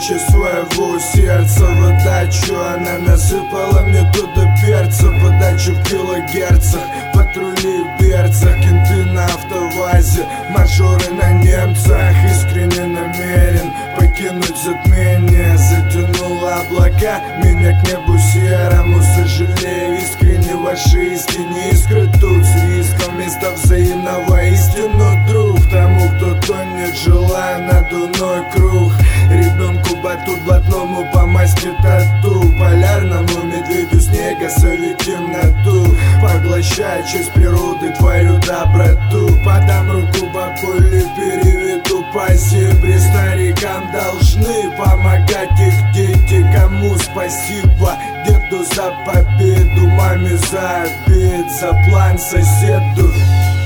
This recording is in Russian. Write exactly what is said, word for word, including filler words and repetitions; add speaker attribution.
Speaker 1: часть своего сердца в отдачу. Она насыпала мне туда перца, подачу в килогерцах, патрули в берцах, кенты на автовазе, мажоры на немцах. Искренне намерен покинуть затмение, затянуло облака меня к небу серому. Сожалею искренне, ваши истине искры тут с риском вместо взаимного истину друг. Тому, кто тонет, желаю надувной круг. Ребенку батут, блатному по масти тату, полярному медведю снега совет темноту. Поглощая часть природы твою доброту, подам руку по полю, переведу по зебре. Старикам должны помогать их дети. Кому спасибо? Деду за победу, маме за обед, за план соседу.